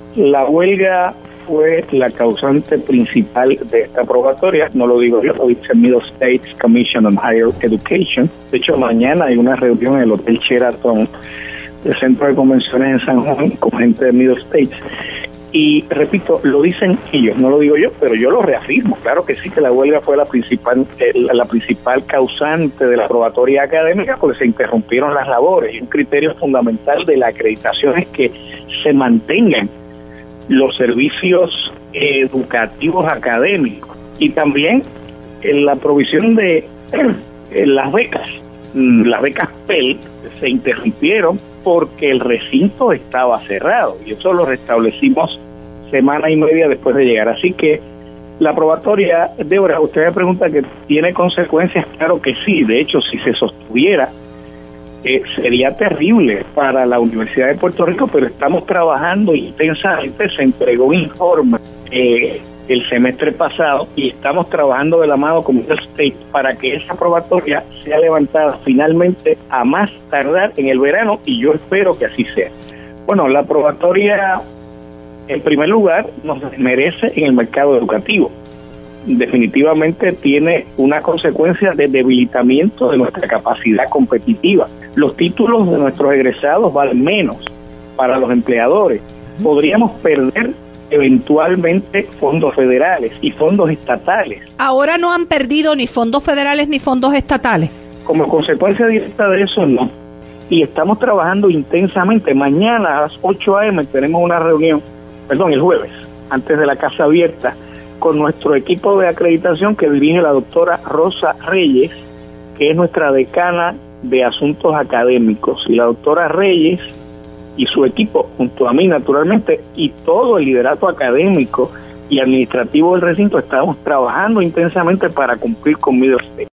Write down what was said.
La huelga fue la causante principal de esta probatoria, no lo digo yo, lo dice el Middle States Commission on Higher Education. De hecho, mañana hay una reunión en el Hotel Sheraton del Centro de Convenciones en San Juan con gente de Middle States. Y repito, lo dicen ellos, no lo digo yo, pero yo lo reafirmo. Claro que sí, que la huelga fue la principal causante de la probatoria académica, porque se interrumpieron las labores. Y un criterio fundamental de la acreditación es que se mantengan los servicios educativos académicos y también la provisión de las becas. Las becas Pell se interrumpieron porque el recinto estaba cerrado y eso lo restablecimos semana y media después de llegar. Así que la probatoria, Débora, usted me pregunta que tiene consecuencias. Claro que sí. De hecho, si se sostuviera, sería terrible para la Universidad de Puerto Rico, pero estamos trabajando intensamente. Se entregó un informe el semestre pasado y estamos trabajando de la mano con Middle States para que esa probatoria sea levantada finalmente a más tardar en el verano, y yo espero que así sea. Bueno, la probatoria en primer lugar nos merece en el mercado educativo. Definitivamente tiene una consecuencia de debilitamiento de nuestra capacidad competitiva. Los títulos de nuestros egresados valen menos para los empleadores. Podríamos perder eventualmente fondos federales y fondos estatales. Ahora no han perdido ni fondos federales ni fondos estatales. Como consecuencia directa de eso, no. Y estamos trabajando intensamente. Mañana a las 8 a.m. tenemos una reunión, el jueves, antes de la Casa Abierta, con nuestro equipo de acreditación que dirige la doctora Rosa Reyes, que es nuestra decana de asuntos académicos. Y la doctora Reyes y su equipo, junto a mí naturalmente, y todo el liderato académico y administrativo del recinto, estamos trabajando intensamente para cumplir con Middle States.